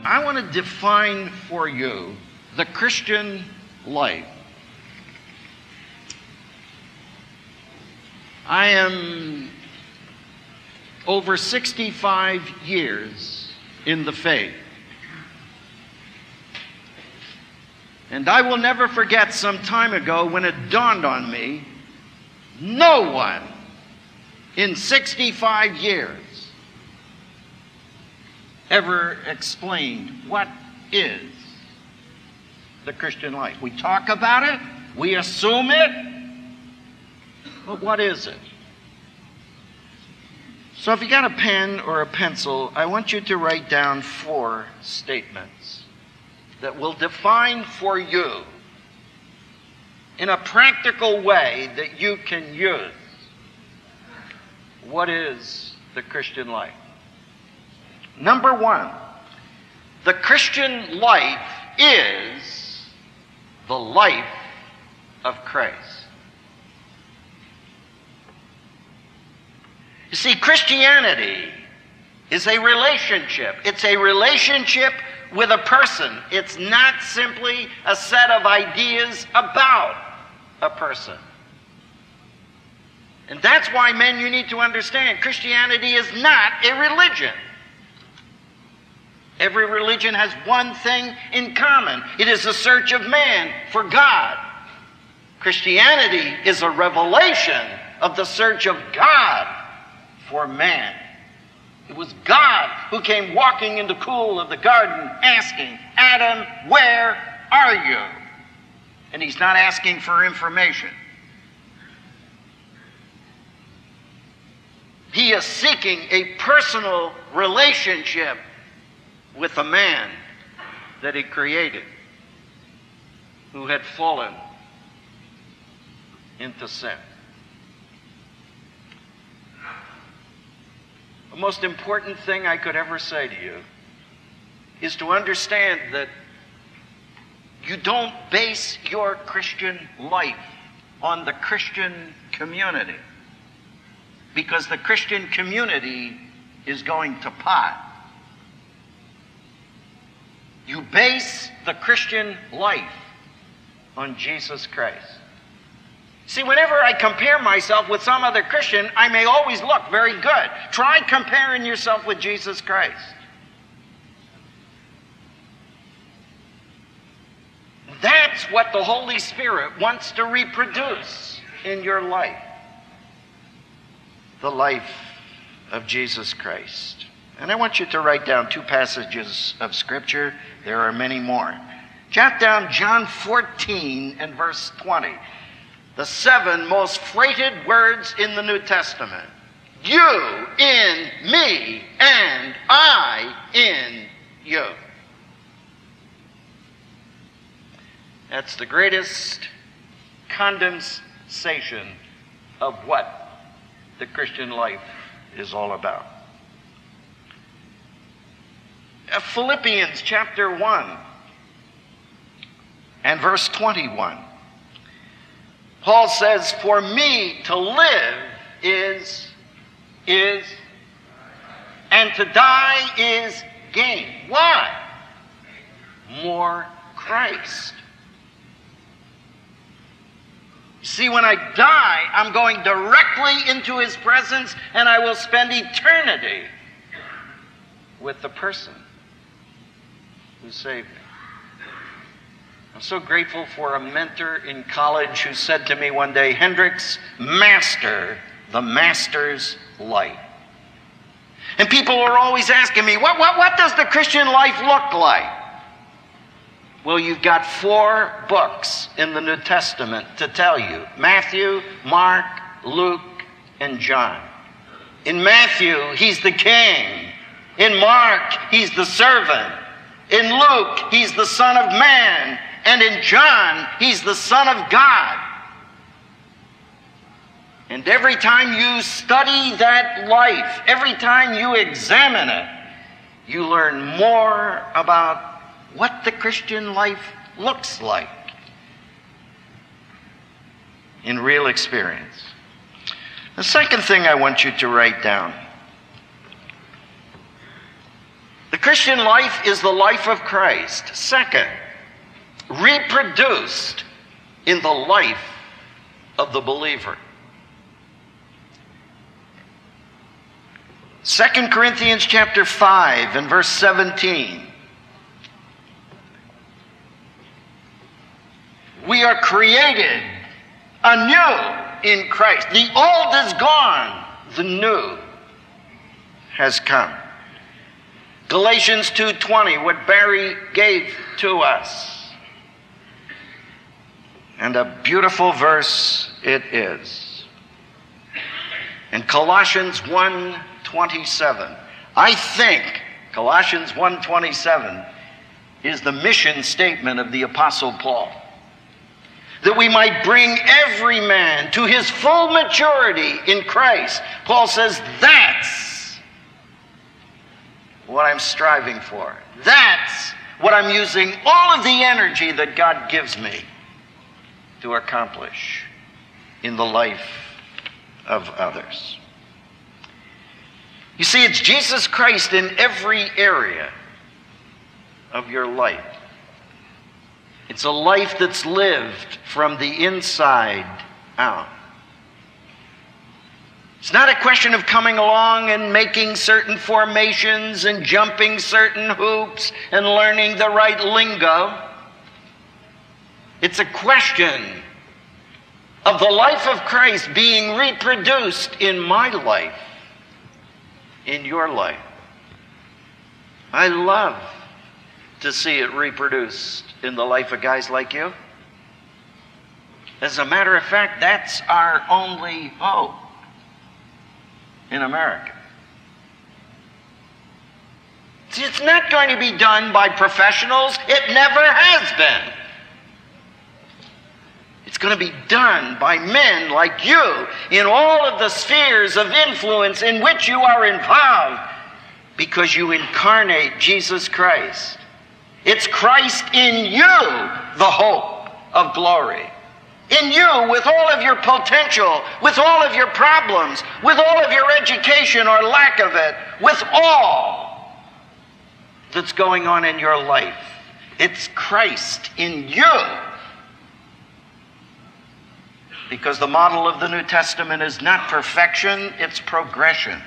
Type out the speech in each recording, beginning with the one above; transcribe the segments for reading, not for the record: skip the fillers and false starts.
I want to define for you the Christian life. I am over 65 years in the faith. And I will never forget some time ago when it dawned on me, no one in 65 years ever explained what is the Christian life. We talk about it, we assume it, but what is it? So if you got a pen or a pencil, I want you to write down 4 statements that will define for you in a practical way that you can use what is the Christian life. Number 1, the Christian life is the life of Christ. You see, Christianity is a relationship. It's a relationship with a person. It's not simply a set of ideas about a person. And that's why, men, you need to understand, Christianity is not a religion. Every religion has one thing in common. It is a search of man for God. Christianity is a revelation of the search of God for man. It was God who came walking in the cool of the garden asking, Adam, where are you? And he's not asking for information. He is seeking a personal relationship with a man that he created who had fallen into sin. The most important thing I could ever say to you is to understand that you don't base your Christian life on the Christian community, because the Christian community is going to pot. You base the Christian life on Jesus Christ. See, whenever I compare myself with some other Christian, I may always look very good. Try comparing yourself with Jesus Christ. That's what the Holy Spirit wants to reproduce in your life. The life of Jesus Christ. And I want you to write down 2 passages of Scripture. There are many more. Jot down John 14 and verse 20. The 7 most freighted words in the New Testament. You in me and I in you. That's the greatest condensation of what the Christian life is all about. Philippians chapter 1 and verse 21. Paul says, for me to live is, and to die is gain. Why? More Christ. See, when I die, I'm going directly into his presence, and I will spend eternity with the person who saved me. I'm so grateful for a mentor in college who said to me one day, Hendricks, master the master's life. And people are always asking me, what does the Christian life look like? Well, you've got 4 books in the New Testament to tell you. Matthew, Mark, Luke, and John. In Matthew, he's the king. In Mark, he's the servant. In Luke, he's the Son of Man. And in John, he's the Son of God. And every time you study that life, every time you examine it, you learn more about what the Christian life looks like in real experience. The second thing I want you to write down. The The Christian life is the life of Christ. Second, reproduced in the life of the believer. 2 Corinthians chapter 5 and verse 17. We are created anew in Christ. The old is gone. The new has come. Galatians 2:20, what Barry gave to us. And a beautiful verse it is. And Colossians 1:27. I think Colossians 1:27 is the mission statement of the Apostle Paul. That we might bring every man to his full maturity in Christ. Paul says, that's what I'm striving for. That's what I'm using all of the energy that God gives me to accomplish in the life of others. You see, it's Jesus Christ in every area of your life. It's a life that's lived from the inside out. It's not a question of coming along and making certain formations and jumping certain hoops and learning the right lingo. It's a question of the life of Christ being reproduced in my life, in your life. I love to see it reproduced in the life of guys like you. As a matter of fact, that's our only hope in America. See, it's not going to be done by professionals. It never has been. It's going to be done by men like you in all of the spheres of influence in which you are involved, because you incarnate Jesus Christ. It's Christ in you, the hope of glory. In you, with all of your potential, with all of your problems, with all of your education or lack of it, with all that's going on in your life. It's Christ in you. Because the model of the New Testament is not perfection, it's progression.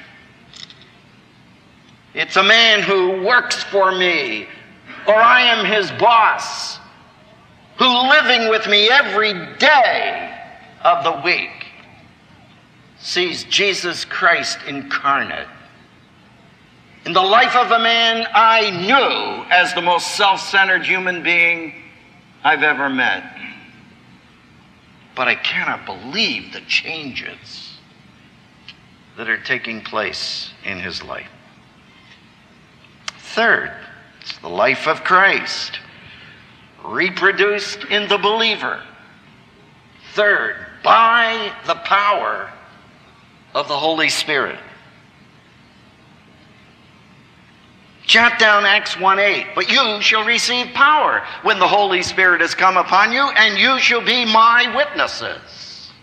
It's a man who works for me, or I am his boss, who living with me every day of the week sees Jesus Christ incarnate. In the life of a man I knew as the most self-centered human being I've ever met. But I cannot believe the changes that are taking place in his life. Third, it's the life of Christ, reproduced in the believer. Third, by the power of the Holy Spirit. Jot down Acts 1:8. But you shall receive power when the Holy Spirit has come upon you, and you shall be my witnesses.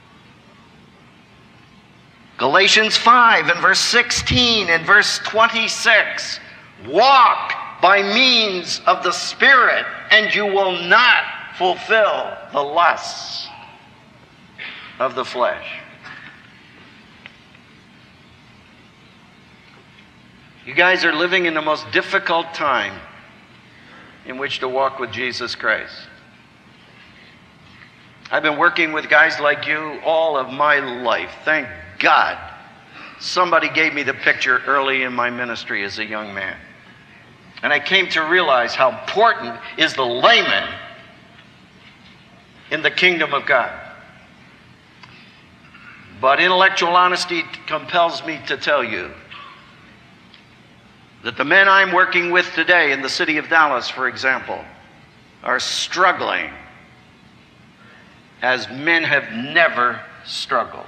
Galatians 5 and verse 16 and verse 26. Walk by means of the Spirit, and you will not fulfill the lusts of the flesh. You guys are living in the most difficult time in which to walk with Jesus Christ. I've been working with guys like you all of my life. Thank God somebody gave me the picture early in my ministry as a young man. And I came to realize how important is the layman in the kingdom of God. But intellectual honesty compels me to tell you that the men I'm working with today in the city of Dallas, for example, are struggling as men have never struggled.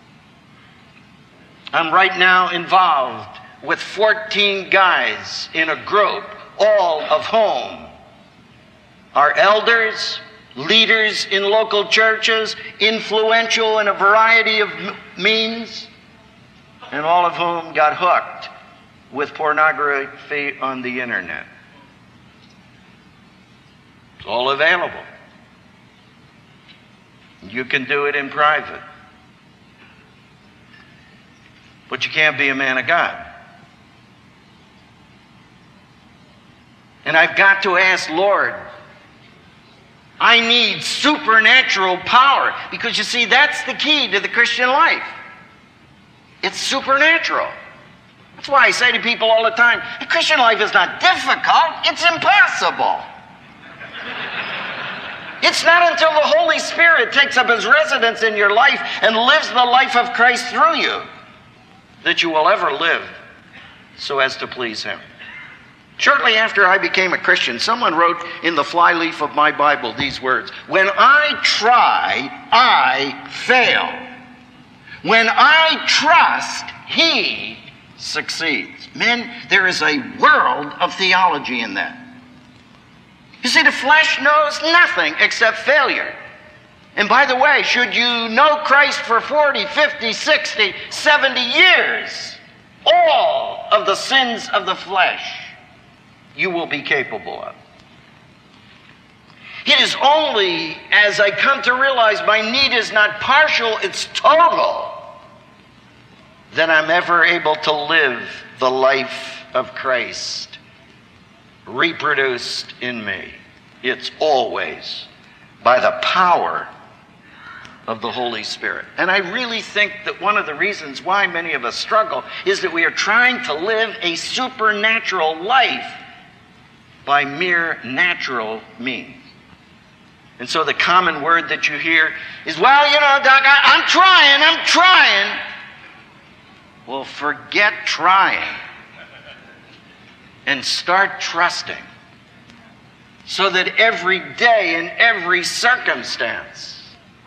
I'm right now involved with 14 guys in a group, all of whom are elders, leaders in local churches, influential in a variety of means, and all of whom got hooked with pornography on the internet. It's all available. You can do it in private. But you can't be a man of God. And I've got to ask, Lord, I need supernatural power. Because you see, that's the key to the Christian life. It's supernatural. That's why I say to people all the time, the Christian life is not difficult, it's impossible. It's not until the Holy Spirit takes up his residence in your life and lives the life of Christ through you that you will ever live so as to please him. Shortly after I became a Christian, someone wrote in the flyleaf of my Bible these words: "When I try, I fail. When I trust, he succeeds." Men, there is a world of theology in that. You see, the flesh knows nothing except failure. And by the way, should you know Christ for 40, 50, 60, 70 years, all of the sins of the flesh you will be capable of. It is only as I come to realize my need is not partial, it's total, that I'm ever able to live the life of Christ reproduced in me. It's always by the power of the Holy Spirit. And I really think that one of the reasons why many of us struggle is that we are trying to live a supernatural life by mere natural means. And so the common word that you hear is, well, you know, Doc, I'm trying. Well, forget trying and start trusting, so that every day in every circumstance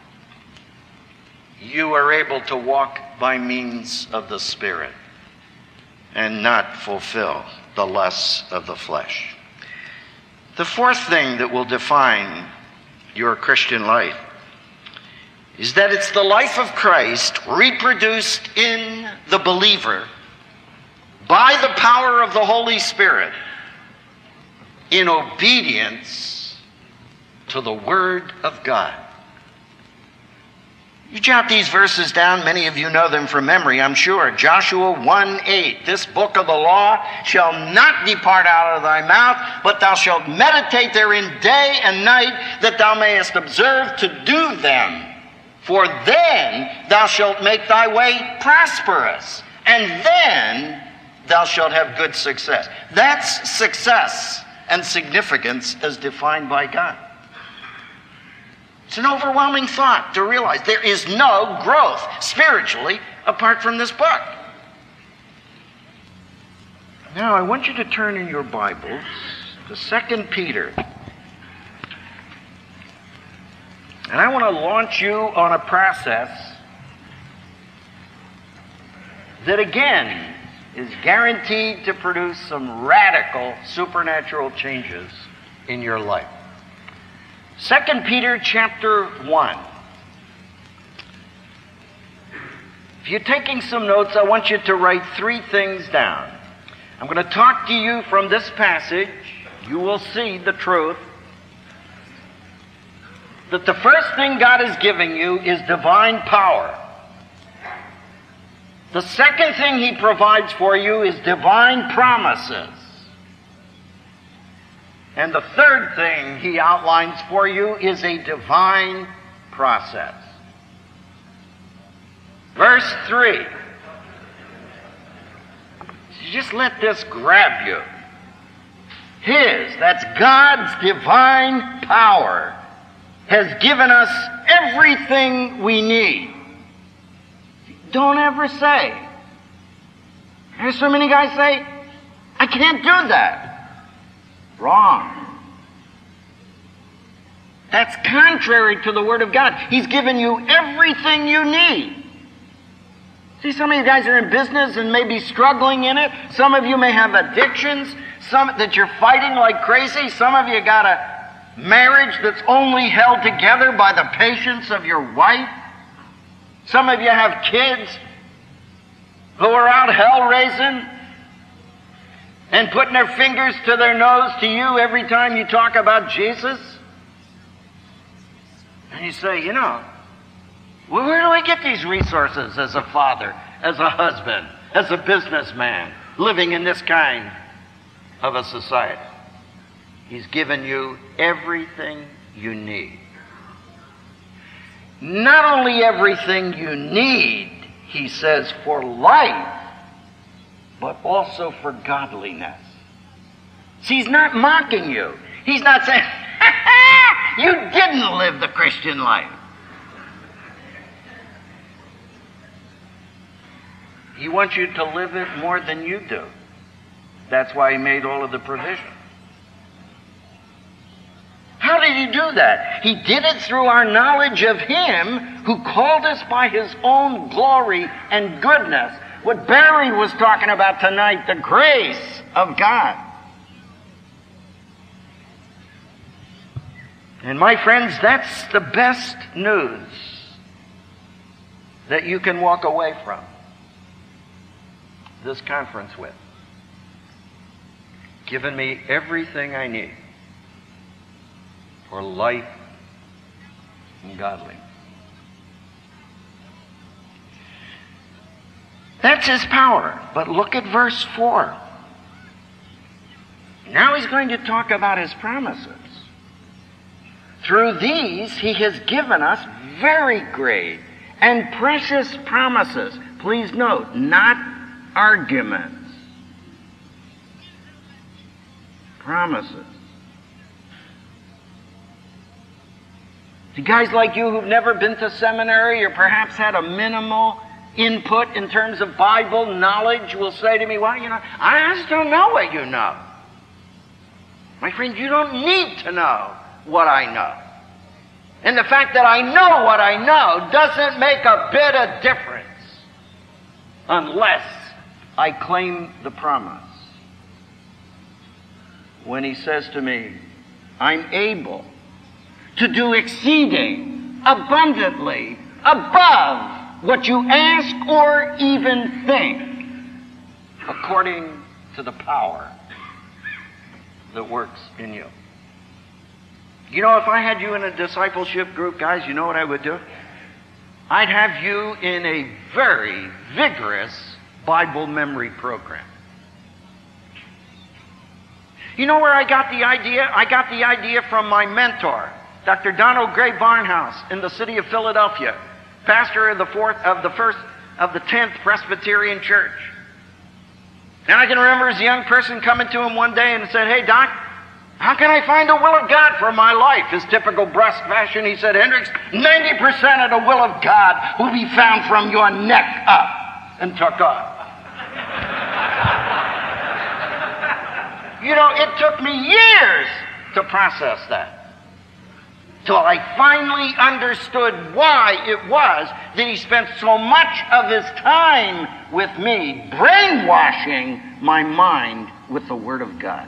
you are able to walk by means of the Spirit and not fulfill the lusts of the flesh. The fourth thing that will define your Christian life is that it's the life of Christ reproduced in the believer by the power of the Holy Spirit in obedience to the Word of God. You jot these verses down. Many of you know them from memory, I'm sure. Joshua 1:8. "This book of the law shall not depart out of thy mouth, but thou shalt meditate therein day and night, that thou mayest observe to do them. For then thou shalt make thy way prosperous, and then thou shalt have good success." That's success and significance as defined by God. It's an overwhelming thought to realize there is no growth spiritually apart from this book. Now, I want you to turn in your Bibles to 2 Peter. And I want to launch you on a process that, again, is guaranteed to produce some radical supernatural changes in your life. 2 Peter chapter 1. If you're taking some notes, I want you to write 3 things down. I'm going to talk to you from this passage. You will see the truth that the first thing God is giving you is divine power. The second thing he provides for you is divine promises. And the third thing he outlines for you is a divine process. Verse 3. Just let this grab you. That's God's divine power, has given us everything we need. Don't ever say. There's so many guys say, I can't do that. Wrong. That's contrary to the Word of God. He's given you everything you need. See, some of you guys are in business and may be struggling in it. Some of you may have addictions, some that you're fighting like crazy. Some of you got a marriage that's only held together by the patience of your wife. Some of you have kids who are out hell-raising. and putting their fingers to their nose to you every time you talk about Jesus? And you say, well, where do I get these resources as a father, as a husband, as a businessman, living in this kind of a society? He's given you everything you need. Not only everything you need, he says, for life, but also for godliness. See, he's not mocking you. He's not saying, you didn't live the Christian life. He wants you to live it more than you do. That's why he made all of the provision. How did he do that? He did it through our knowledge of him who called us by his own glory and goodness. What Barry was talking about tonight, the grace of God. And my friends, that's the best news that you can walk away from this conference with. Given me everything I need for life and godliness. That's his power. But look at verse 4. Now he's going to talk about his promises. Through these he has given us very great and precious promises. Please note, not arguments. Promises. To guys like you who've never been to seminary or perhaps had a minimal input in terms of Bible knowledge will say to me, well, I just don't know what you know. My friend, you don't need to know what I know. And the fact that I know what I know doesn't make a bit of difference unless I claim the promise. When he says to me, I'm able to do exceeding abundantly above what you ask or even think, according to the power that works in you. If I had you in a discipleship group, guys, you know what I would do? I'd have you in a very vigorous Bible memory program. You know where I got the idea? I got the idea from my mentor, Dr. Donald Gray Barnhouse in the city of Philadelphia, pastor of the 10th Presbyterian Church. And I can remember as a young person coming to him one day and said, hey, Doc, how can I find the will of God for my life? His typical brusque fashion, he said, Hendricks, 90% of the will of God will be found from your neck up and tuck up. It took me years to process that, till I finally understood why it was that he spent so much of his time with me brainwashing my mind with the Word of God.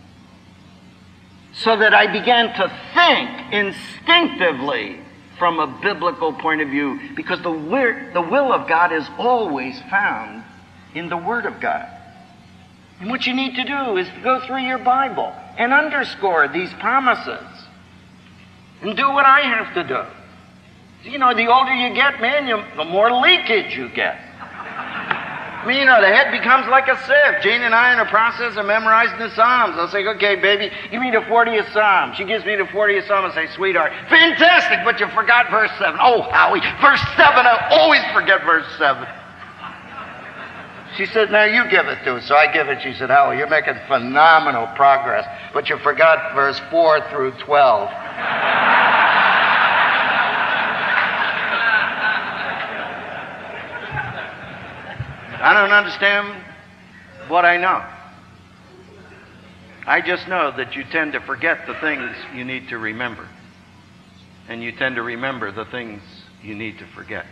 So that I began to think instinctively from a biblical point of view, because the will of God is always found in the Word of God. And what you need to do is go through your Bible and underscore these promises and do what I have to do. The older you get, man, the more leakage you get. The head becomes like a sieve. Jane and I are in the process of memorizing the Psalms. I'll say, okay, baby, give me the 40th Psalm. She gives me the 40th Psalm and say, sweetheart, fantastic, but you forgot verse 7. Oh, Howie, verse 7, I always forget verse 7. She said, now you give it to her. So I give it. She said, Howie, you're making phenomenal progress, but you forgot verse 4 through 12. I don't understand what I know. I just know that you tend to forget the things you need to remember. And you tend to remember the things you need to forget.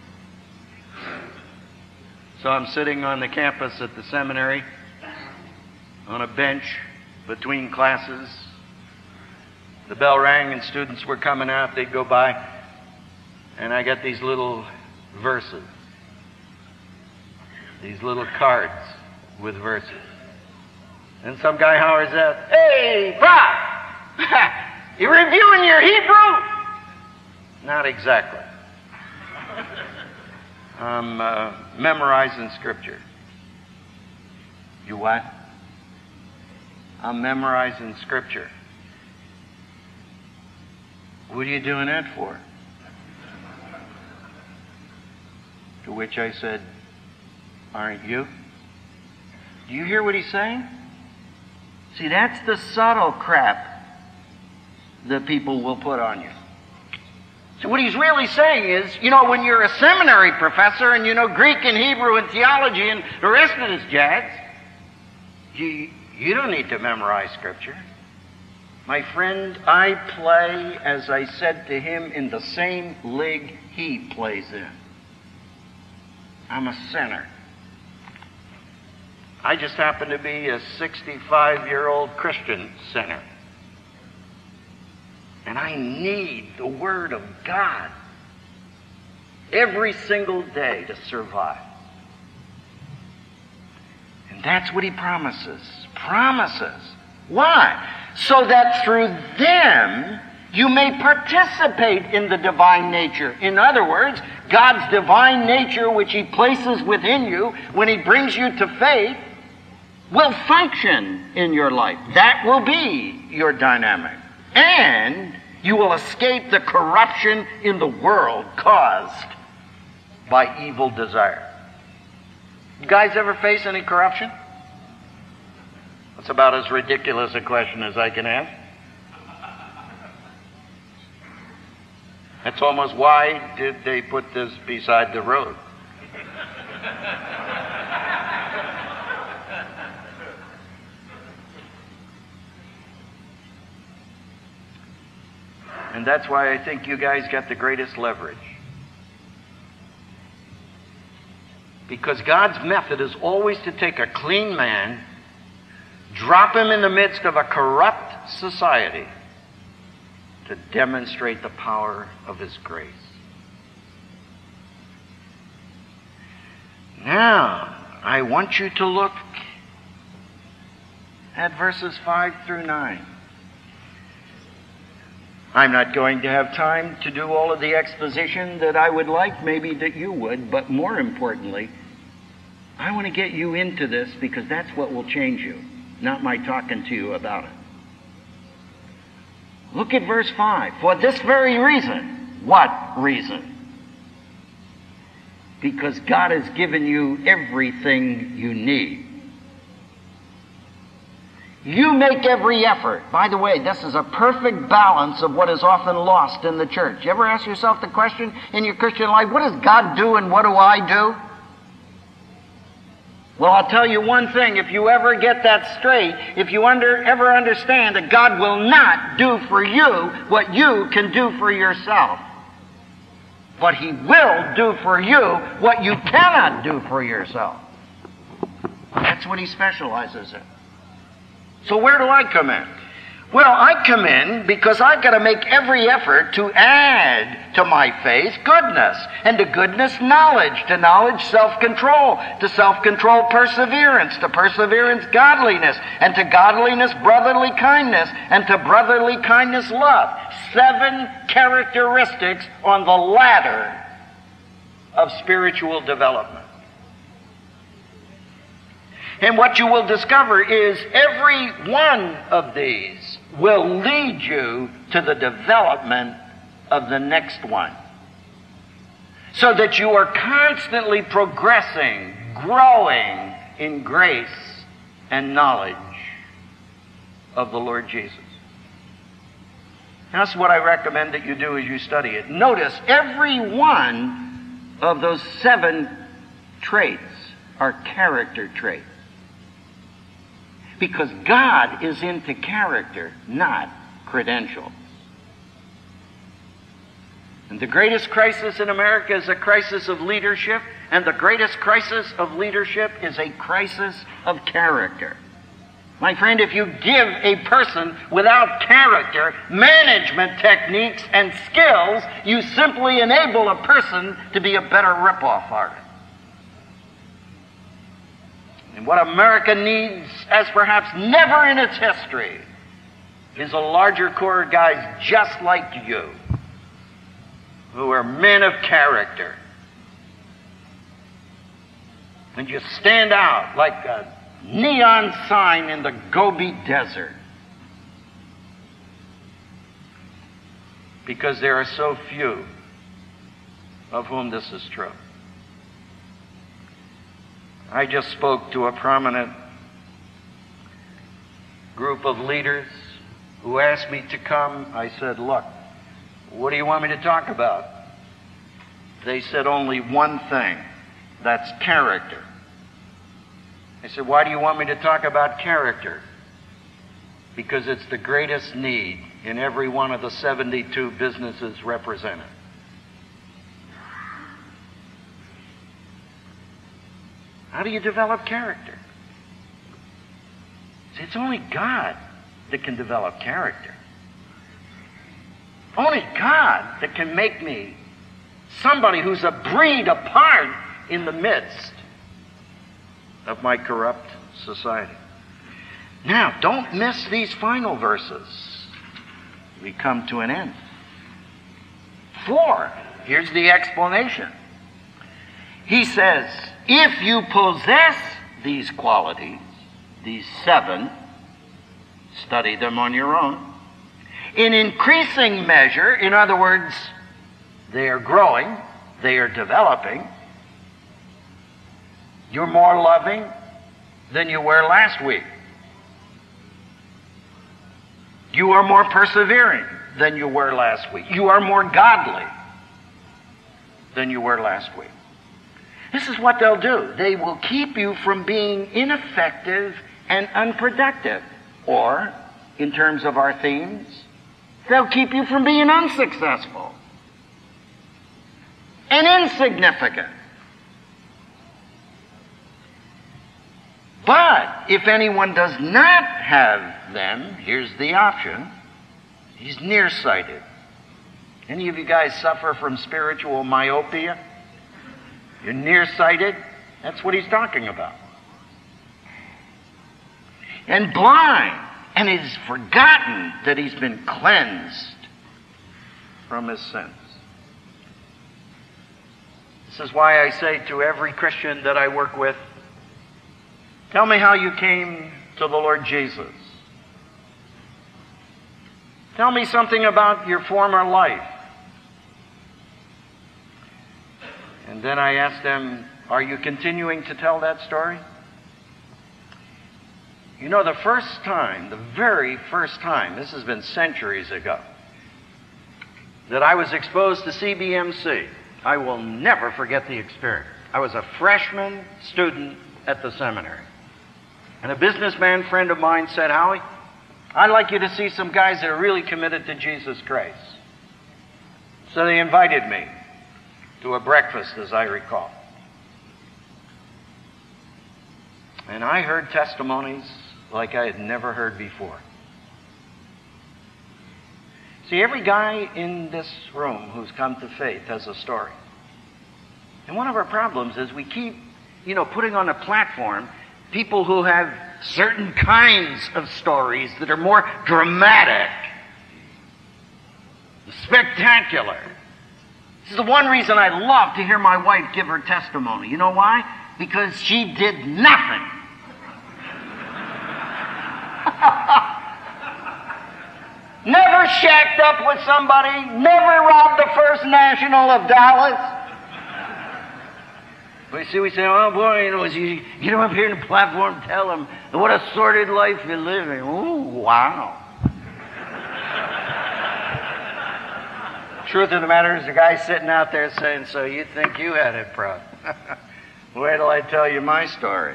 So I'm sitting on the campus at the seminary on a bench between classes. The bell rang and students were coming out. They'd go by. And I got these little verses. These little cards with verses. And some guy hollers out, "Hey, Pop, you reviewing your Hebrew?" Not exactly. I'm memorizing Scripture. You what? I'm memorizing Scripture. What are you doing that for? To which I said, aren't you? Do you hear what he's saying? See, that's the subtle crap that people will put on you. So what he's really saying is, when you're a seminary professor and you know Greek and Hebrew and theology and the rest of this jazz, you don't need to memorize Scripture. My friend, I play, as I said to him, in the same league he plays in. I'm a sinner. I just happen to be a 65-year-old Christian sinner. And I need the Word of God every single day to survive. And that's what he promises. Promises. Why? So that through them you may participate in the divine nature. In other words, God's divine nature, which he places within you when he brings you to faith, will function in your life. That will be your dynamic. And you will escape the corruption in the world caused by evil desire. You guys ever face any corruption? That's about as ridiculous a question as I can ask. That's almost why did they put this beside the road. And that's why I think you guys got the greatest leverage. Because God's method is always to take a clean man, drop him in the midst of a corrupt society to demonstrate the power of his grace. Now, I want you to look at verses 5 through 9. I'm not going to have time to do all of the exposition that I would like, maybe that you would, but more importantly, I want to get you into this because that's what will change you, not my talking to you about it. Look at verse 5. For this very reason. What reason? Because God has given you everything you need. You make every effort. By the way, this is a perfect balance of what is often lost in the church. You ever ask yourself the question in your Christian life, what does God do and what do I do? Well, I'll tell you one thing. If you ever get that straight, if you ever understand that God will not do for you what you can do for yourself, but he will do for you what you cannot do for yourself. That's what he specializes in. So where do I come in? Well, I come in because I've got to make every effort to add to my faith goodness, and to goodness knowledge, to knowledge self-control, to self-control perseverance, to perseverance godliness, and to godliness brotherly kindness, and to brotherly kindness love. 7 characteristics on the ladder of spiritual development. And what you will discover is every one of these will lead you to the development of the next one. So that you are constantly progressing, growing in grace and knowledge of the Lord Jesus. That's what I recommend that you do as you study it. Notice every one of those 7 traits are character traits. Because God is into character, not credentials. And the greatest crisis in America is a crisis of leadership, and the greatest crisis of leadership is a crisis of character. My friend, if you give a person without character management techniques and skills, you simply enable a person to be a better rip-off artist. And what America needs, as perhaps never in its history, is a larger corps of guys just like you, who are men of character. And you stand out like a neon sign in the Gobi Desert. Because there are so few of whom this is true. I just spoke to a prominent group of leaders who asked me to come. I said, look, what do you want me to talk about? They said only one thing. That's character. I said, why do you want me to talk about character? Because it's the greatest need in every one of the 72 businesses represented. How do you develop character? See, it's only God that can develop character. Only God that can make me somebody who's a breed apart in the midst of my corrupt society. Now, don't miss these final verses. We come to an end. 4, here's the explanation. He says, if you possess these qualities, these 7, study them on your own, in increasing measure, in other words, they are growing, they are developing, you're more loving than you were last week. You are more persevering than you were last week. You are more godly than you were last week. This is what they'll do. They will keep you from being ineffective and unproductive. Or, in terms of our themes, they'll keep you from being unsuccessful and insignificant. But if anyone does not have them, here's the option. He's nearsighted. Any of you guys suffer from spiritual myopia? You're nearsighted? That's what he's talking about. And blind, and he's forgotten that he's been cleansed from his sins. This is why I say to every Christian that I work with, tell me how you came to the Lord Jesus. Tell me something about your former life. And then I ask them, are you continuing to tell that story? You know, the very first time, this has been centuries ago, that I was exposed to CBMC, I will never forget the experience. I was a freshman student at the seminary. And a businessman friend of mine said, Howie, I'd like you to see some guys that are really committed to Jesus Christ. So they invited me to a breakfast, as I recall. And I heard testimonies like I had never heard before. See, every guy in this room who's come to faith has a story. And one of our problems is we keep, putting on a platform people who have certain kinds of stories that are more dramatic, spectacular. This is the one reason I love to hear my wife give her testimony. You know why? Because she did nothing. Never shacked up with somebody, never robbed the First National of Dallas. But you see, we say, oh boy, as you get him up here on the platform, tell him what a sordid life you're living. Ooh, wow. Truth of the matter is, the guy's sitting out there saying, so you think you had it, bro. Wait till I tell you my story.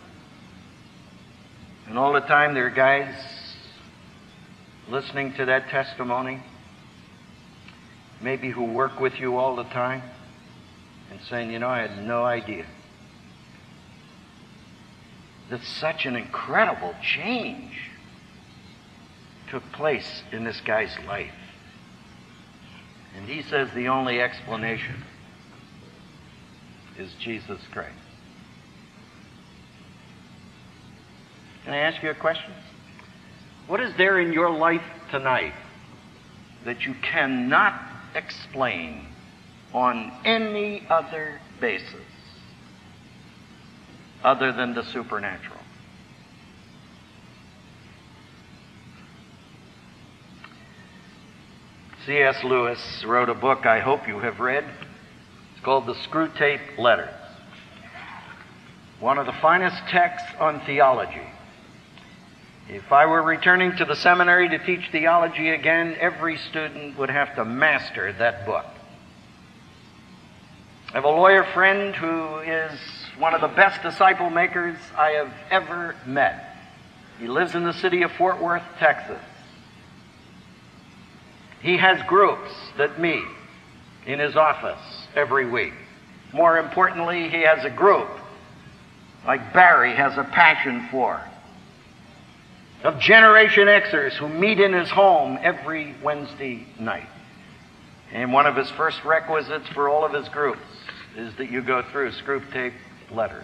And all the time there are guys listening to that testimony, maybe who work with you all the time, and saying, I had no idea that such an incredible change took place in this guy's life. And he says the only explanation is Jesus Christ. Can I ask you a question? What is there in your life tonight that you cannot explain on any other basis other than the supernatural? C.S. Lewis wrote a book I hope you have read. It's called The Screwtape Letters. One of the finest texts on theology. If I were returning to the seminary to teach theology again, every student would have to master that book. I have a lawyer friend who is one of the best disciple makers I have ever met. He lives in the city of Fort Worth, Texas. He has groups that meet in his office every week. More importantly, he has a group, like Barry has a passion for, of Generation Xers who meet in his home every Wednesday night. And one of his first requisites for all of his groups is that you go through Screwtape Letters.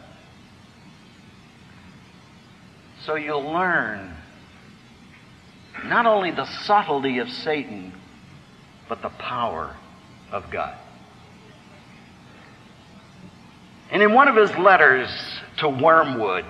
So you'll learn not only the subtlety of Satan, but the power of God. And in one of his letters to Wormwood,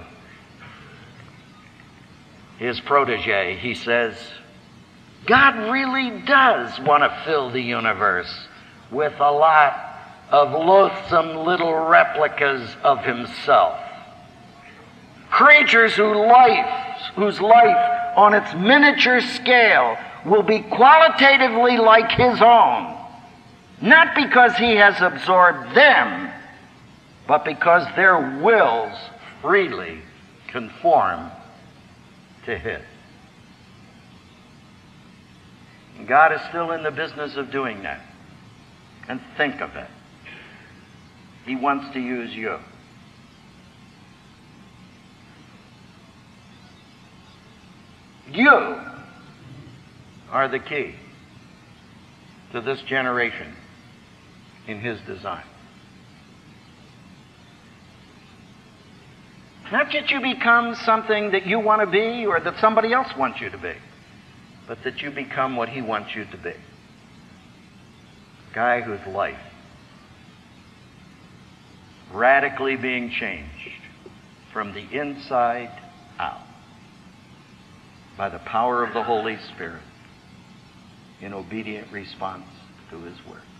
his protege, he says, God really does want to fill the universe with a lot of loathsome little replicas of himself. Creatures whose life on its miniature scale will be qualitatively like his own, not because he has absorbed them, but because their wills freely conform to his. And God is still in the business of doing that. And think of it. He wants to use you. You are the key to this generation in his design. Not that you become something that you want to be or that somebody else wants you to be, but that you become what he wants you to be. A guy whose life radically being changed from the inside out by the power of the Holy Spirit in obedient response to his word.